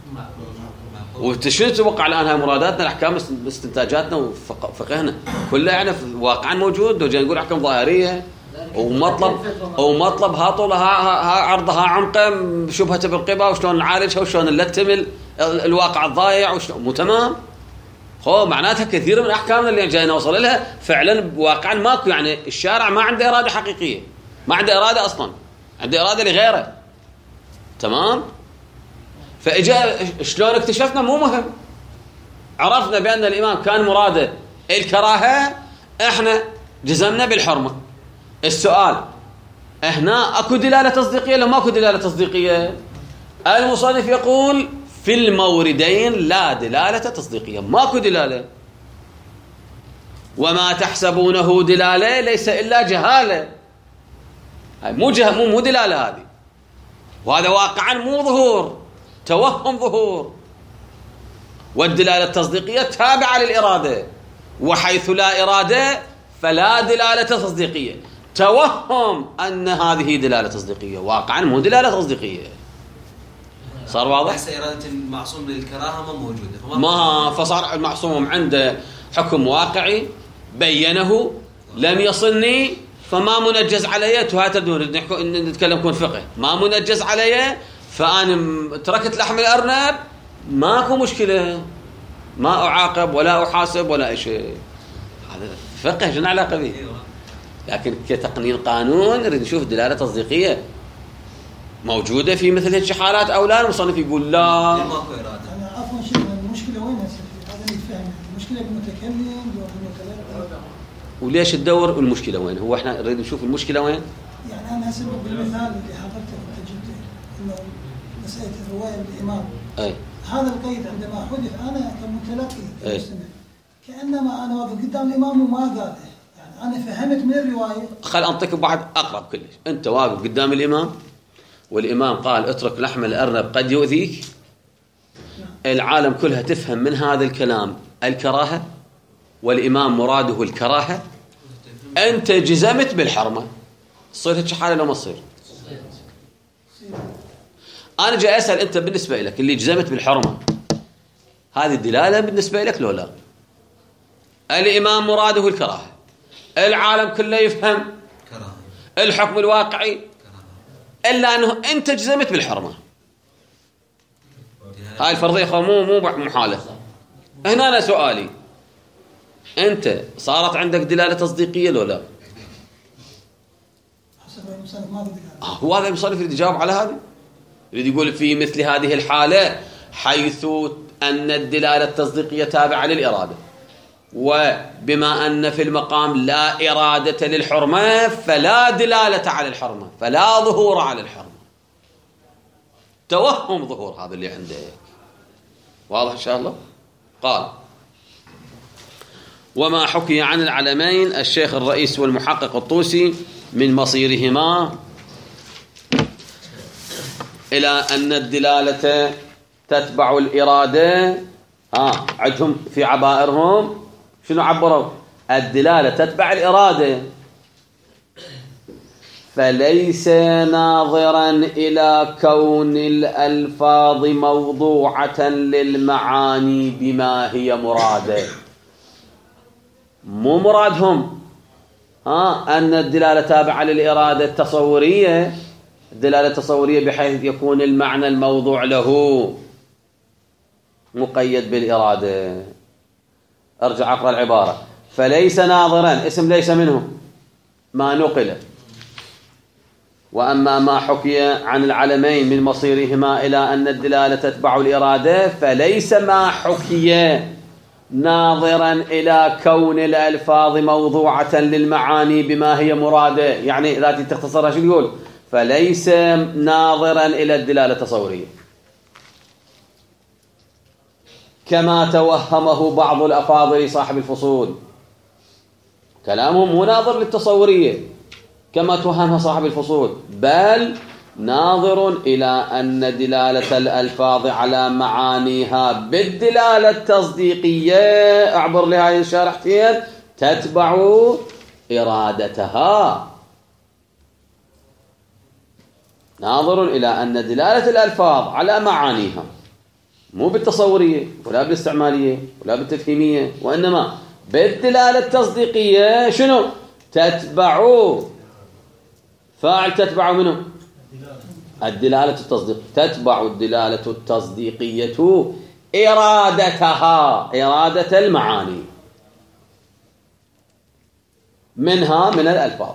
وشنو تتوقع الآن؟ هاي مراداتنا، الأحكام، استنتاجاتنا وفقهنا كلها يعني واقعا موجود. لو جاي نقول أحكام ظاهرية ومطلب ومطلب ها طولها ها عرضها عمقه شبهة بالقبا، وشلون نعالجها وشلون نلتم الواقع الضايع وشلون مو تمام. هو معناتها كثير من أحكامنا اللي جاي نوصل لها فعلا واقعا ماكو، يعني الشارع ما عنده إرادة حقيقية، ما عنده إرادة أصلا، عنده إرادة لغيره. تمام. فإجا شلون اكتشفنا مو مهم، عرفنا بأن الإمام كان مراده الكراهة، إحنا جزمنا بالحرمة. السؤال هنا أكو دلالة تصديقية لو ماكو دلالة تصديقية؟ المصنف يقول في الموردين لا دلالة تصديقية، ماكو دلالة. وما تحسبونه دلالة ليس إلا جهالة. هاي مو جه مو مو دلالة هذه، وهذا واقعا مو ظهور، توهم ظهور. والدلالة التصديقية تابعة للإرادة، وحيث لا إرادة فلا دلالة تصديقية. توهم أن هذه دلالة تصديقية، واقعا مو دلالة تصديقية. صار واضح؟ هسه إرادة المعصوم للكراهة ما موجودة، ما فصار المعصوم عنده حكم واقعي بينه لم يصلني فما منجز علي. تهاتدون نتكلم كون فقه، ما منجز علي فأنا تركت لحم الأرنب، ماكو مشكلة، ما أعاقب ولا أحاسب ولا شيء. هذا فقه شنو علاقة به؟ لكن كتقنين قانون نريد نشوف دلالة تصديقية موجودة في مثل هيك حالات أو لا. المصنف يقول لا. ماكو إرادة. أنا عفوا شيخ، المشكلة وين هسه؟ هذا اللي فهم المشكلة بالمتكلم والمتلقي. وليش تدور المشكلة وين؟ هو احنا نريد نشوف المشكلة وين؟ يعني أنا هسه بالمثال اللي حضرته أنت جبته إنه مسألة الرواية بالإمام. أي. هذا القيد عندما حدث أنا كمتلقي أي. كمستمع كأنما أنا واقف قدام الإمام وما قاله، يعني أنا فهمت من الرواية. خل أنطيك بعد أقرب كلش. أنت واقف قدام الإمام والإمام قال اترك لحم الأرنب قد يؤذيك. العالم كلها تفهم من هذا الكلام الكراهة، والإمام مراده الكراهة. أنت جزمت بالحرمة، تصير هيك حالة لو ما تصير؟ أنا جاي أسأل أنت بالنسبة لك اللي جزمت بالحرمة، هذه الدلالة بالنسبة لك لو لا؟ الإمام مراده الكراهة، العالم كله يفهم كراهة، الحكم الواقعي، إلا أنه أنت جزمت بالحرمة. هاي الفرضية خو مو مو محالة. هنا أنا سؤالي، أنت صارت عندك دلالة تصديقية لو لا؟ حسب المصنف ما بدك. آه هو هذا المصنف يريد يجاوب على هذا، يريد يقول في مثل هذه الحالة حيث أن الدلالة التصديقية تابعة للإرادة، وبما أن في المقام لا إرادة للحرمة فلا دلالة على الحرمة، فلا ظهور على الحرمة. توهم ظهور هذا اللي عنده. واضح إن شاء الله؟ قال: وما حكي عن العلمين الشيخ الرئيس والمحقق الطوسي من مصيرهما إلى أن الدلالة تتبع الإرادة. آه عندهم في عبائرهم شنو عبروا؟ الدلالة تتبع الإرادة، فليس ناظرا إلى كون الألفاظ موضوعة للمعاني بما هي مراده. مو مرادهم ها أن الدلالة تابعة للإرادة التصورية، الدلالة التصورية بحيث يكون المعنى الموضوع له مقيد بالإرادة. أرجع أقرأ العبارة: فليس ناظرا، اسم ليس منه ما نقل. وأما ما حكي عن العلمين من مصيرهما إلى أن الدلالة تتبع الإرادة، فليس ما حكي ناظرا إلى كون الألفاظ موضوعة للمعاني بما هي مراده. يعني إذا تختصرها شو يقول؟ فليس ناظرا إلى الدلالة التصورية كما توهمه بعض الأفاضل صاحب الفصول. كلامهم مو ناظر للتصورية كما توهمها صاحب الفصول، بل ناظر إلى أن دلالة الألفاظ على معانيها بالدلالة التصديقية، أعبر لهذه الشارحتين، تتبع إرادتها. ناظر إلى أن دلالة الألفاظ على معانيها مو بالتصورية ولا بالاستعمالية ولا بالتفهيمية، وإنما بالدلالة التصديقية. شنو؟ تتبع فاعل تتبع منه الدلالة التصديقية، تتبع الدلالة التصديقية إرادتها، إرادة المعاني منها من الألفاظ.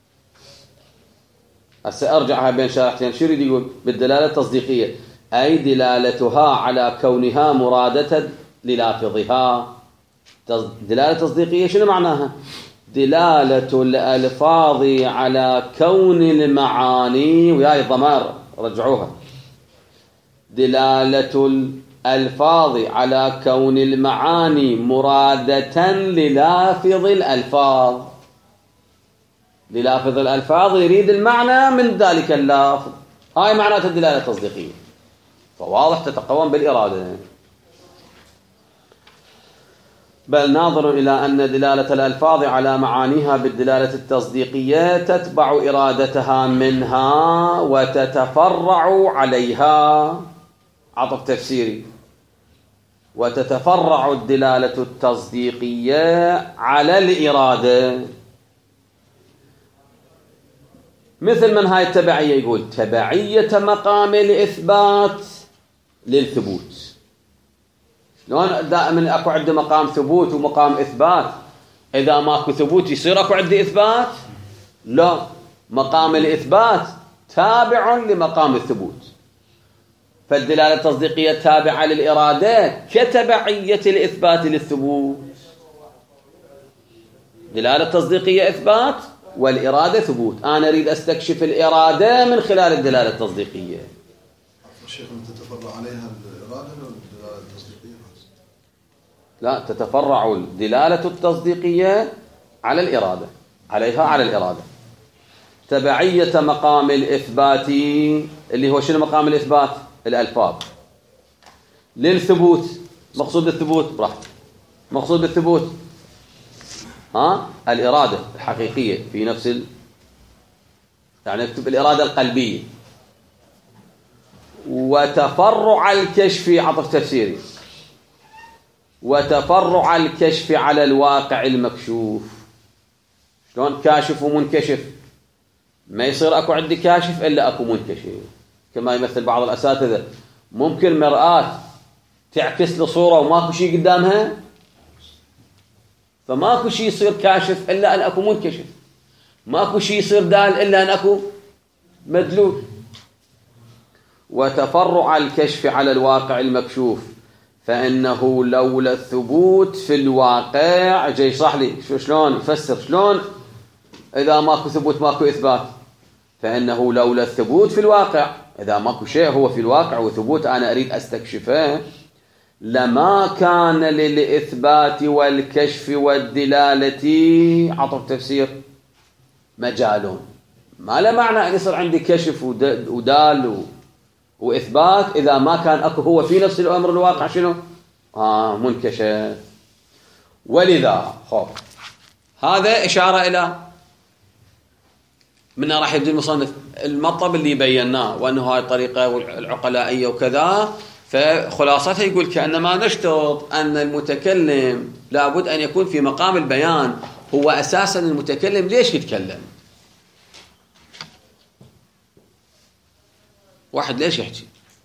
سأرجعها بين شارحتين. شو يريد يقول بالدلالة التصديقية؟ أي دلالتها على كونها مرادة للافظها. دلالة تصديقية شنو معناها؟ دلالة الألفاظ على كون المعاني، وياي الضمائر رجعوها، دلالة الألفاظ على كون المعاني مرادة للافظ الألفاظ. للافظ الألفاظ يريد المعنى من ذلك اللافظ، هاي معنات الدلالة التصديقية. فواضح تتقوم بالإرادة. بل ناظر إلى أن دلالة الألفاظ على معانيها بالدلالة التصديقية تتبع إرادتها منها وتتفرع عليها. عطف تفسيري: وتتفرع الدلالة التصديقية على الإرادة. مثل من هاي التبعية، يقول تبعية مقام الإثبات للثبوت. لون دائما اكو عندي مقام ثبوت ومقام إثبات، إذا ماكو ثبوت يصير اكو عندي إثبات؟ لا، مقام الإثبات تابع لمقام الثبوت. فالدلالة التصديقية تابعة للإرادة كتبعية الإثبات للثبوت. دلالة تصديقية إثبات والإرادة ثبوت. أنا أريد أستكشف الإرادة من خلال الدلالة التصديقية. الشيخ تتفرع عليها الإرادة ولا الدلالة التصديقية؟ لا، تتفرع الدلالة التصديقية على الإرادة، عليها على الإرادة. تبعية مقام الإثبات اللي هو شنو مقام الإثبات؟ الألفاظ. للثبوت، مقصود الثبوت براحتك، مقصود بالثبوت ها الإرادة الحقيقية في نفس ال... يعني اكتب الإرادة القلبية. وتفرع الكشف، عطف تفسيري، وتفرع الكشف على الواقع المكشوف. شلون كاشف ومنكشف؟ ما يصير اكو عندي كاشف الا اكو منكشف. كما يمثل بعض الاساتذه، ممكن مرآة تعكس له صوره وماكو شيء قدامها، فماكو شيء يصير كاشف الا ان اكو منكشف، ماكو شيء يصير دال الا ان اكو مدلول. وتفرع الكشف على الواقع المكشوف فإنه لولا الثبوت في الواقع. جاي يشرح لي شو شلون يفسر شلون إذا ماكو ثبوت ماكو إثبات. فإنه لولا الثبوت في الواقع، إذا ماكو شيء هو في الواقع وثبوت أنا أريد أستكشفه، لما كان للإثبات والكشف والدلالة عطف تفسير مجالون. ما له معنى أن يصير عندي كشف ودال وإثبات إذا ما كان أكو هو في نفس الأمر الواقع شنو؟ آه منكشف. ولذا خوف هذا إشارة إلى منها راح يبدأ المصنف المطلب اللي بيناه، وأنه هاي الطريقة العقلائية وكذا. فخلاصتها يقول كأنما نشترط أن المتكلم لابد أن يكون في مقام البيان. هو أساسا المتكلم ليش يتكلم؟ واحد ليش يحكي؟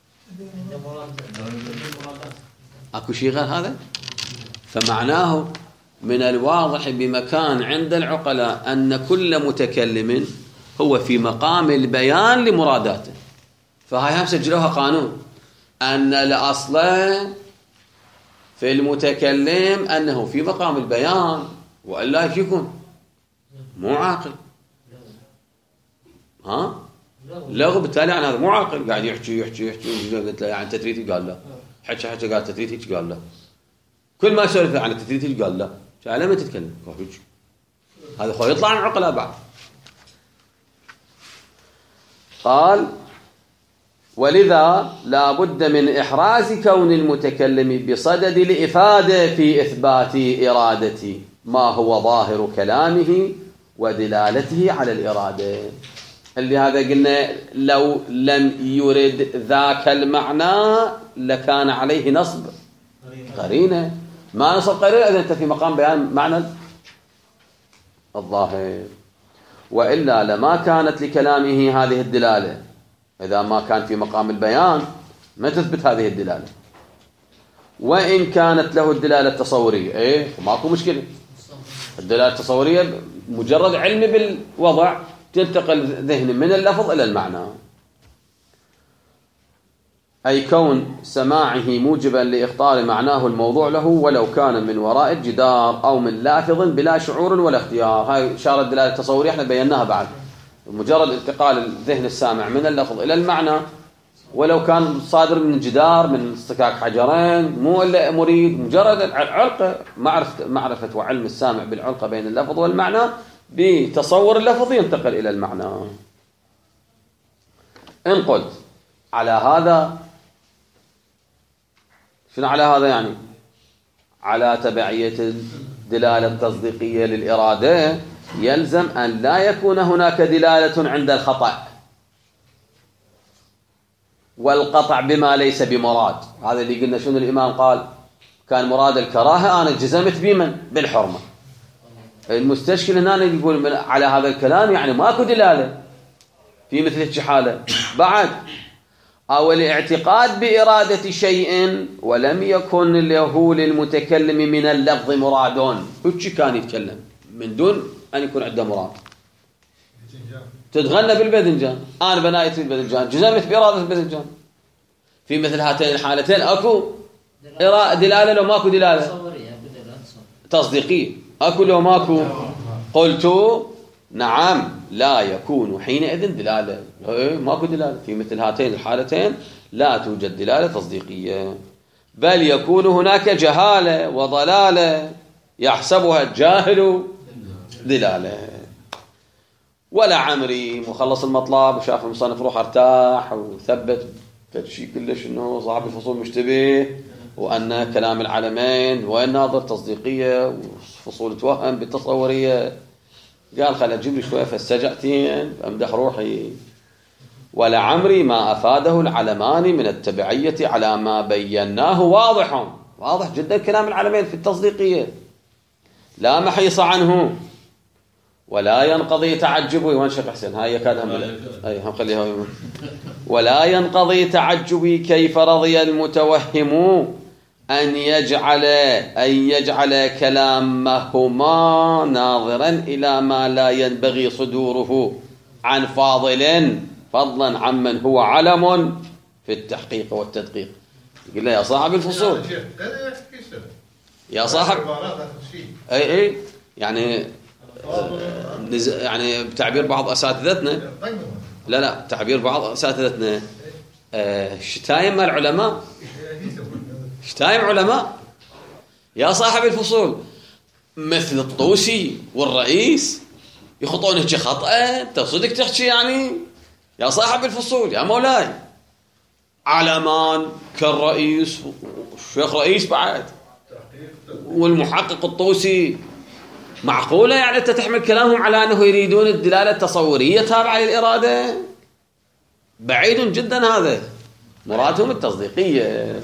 أكو شيء غير هذا؟ فمعناه من الواضح بمكان عند العقلاء أن كل متكلم هو في مقام البيان لمراداته. فهاي هم سجلوها قانون أن الأصل في المتكلم أنه في مقام البيان، وإلا يكون مو عاقل. ها؟ لغو بالتالي عن هذا مو عاقل، قاعد يحكي يحكي يحكي. قلت له يعني تثريتي قال لا، حكى حكى قال تثريتي قال لا، كل ما سولف عن تثريتي قال لا. على ما تتكلم هذا خو يطلع عن عقله بعد. قال ولذا لا بد من إحراز كون المتكلم بصدد الإفادة في إثبات إرادة ما هو ظاهر كلامه ودلالته على الإرادة. اللي هذا قلنا لو لم يرد ذاك المعنى لكان عليه نصب قرينة. ما نصب قرينة إذا أنت في مقام بيان معنى الظاهر، وإلا لما كانت لكلامه هذه الدلالة. إذا ما كان في مقام البيان ما تثبت هذه الدلالة، وإن كانت له الدلالة التصورية إيه ماكو مشكلة. الدلالة التصورية مجرد علم بالوضع تنتقل ذهن من اللفظ إلى المعنى، أي كون سماعه موجبا لإخطار معناه الموضوع له ولو كان من وراء الجدار أو من لافظ بلا شعور ولا اختيار. هاي إشارة الدلالة التصورية احنا بيناها بعد، مجرد انتقال الذهن السامع من اللفظ إلى المعنى ولو كان صادر من جدار من اصطكاك حجرين، مو إلا مريد مجرد العلقة، معرفة, معرفة وعلم السامع بالعلقة بين اللفظ والمعنى بتصور اللفظ ينتقل إلى المعنى. إن قلت على هذا، شنو على هذا يعني؟ على تبعية الدلالة التصديقية للإرادة يلزم أن لا يكون هناك دلالة عند الخطأ والقطع بما ليس بمراد. هذا اللي قلنا شنو الإمام قال كان مراد الكراهة، أنا جزمت بمن؟ بالحرمة. المستشكل هنا يقول على هذا الكلام يعني ماكو دلالة في مثل هيك حالة. بعد أو الاعتقاد بإرادة شيء ولم يكن له للمتكلم من اللفظ مرادون. هيك كان يتكلم من دون أن يكون عنده مراد. تتغنى بالباذنجان، أنا بنايت الباذنجان جزمت بإرادة الباذنجان. في مثل هاتين الحالتين أكو دلالة لو ماكو دلالة تصديقية، أكو لو ماكو. قلت نعم لا يكون حينئذ دلالة، ماكو دلالة في مثل هاتين الحالتين، لا توجد دلالة تصديقية، بل يكون هناك جهالة وضلالة يحسبها الجاهل دلالة. ولا عمري مخلص المطلب وشاف المصنف روح ارتاح وثبت شيء كلش انه صاحب الفصول مشتبه وان كلام العالمين وان ناظر تصديقيه وفصول توهم بالتصوريه. قال خل اجيب لي شويه فالسجعتين امدح روحي. ولا عمري ما افاده العلمان من التبعيه على ما بيناه واضح واضح جدا كلام العالمين في التصديقيه، لا محيص عنه ولا ينقضي تعجبي. وين شيخ حسين؟ هاي يكاد هم اي هم خليها. ولا ينقضي تعجبي كيف رضي المتوهم أن يجعل أن يجعل كلامهما ناظرا إلى ما لا ينبغي صدوره عن فاضل فضلا عمن هو علم في التحقيق والتدقيق. يقول له يا صاحب الفصول يا صاحب اي اي يعني يعني بتعبير بعض اساتذتنا لا لا تعبير بعض اساتذتنا شتايم العلماء شتايم علماء يا صاحب الفصول مثل الطوسي والرئيس يخطونك خطأ انت صدق تحكي يعني يا صاحب الفصول يا مولاي علمان كالرئيس والشيخ رئيس بعد والمحقق الطوسي معقولة يعني أنت تحمل كلامهم على أنه يريدون الدلالة التصورية تابعة للإرادة بعيد جدا هذا مرادهم التصديقية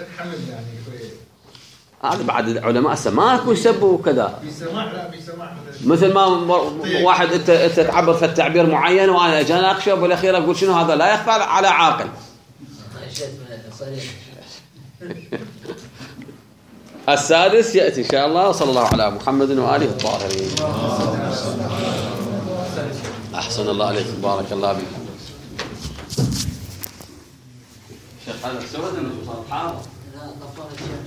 هذا بعد العلماء سماك ويسبوا وكذا مثل ما واحد أنت أنت تعبر في التعبير معين وأنا أجي أناقشه وبالأخير أقول شنو هذا لا يخفى على عاقل السادس يأتي إن شاء الله صلى الله على محمد وآله الطاهرين. أحسن الله عليكم بارك الله بكم. شيخ هذا سوى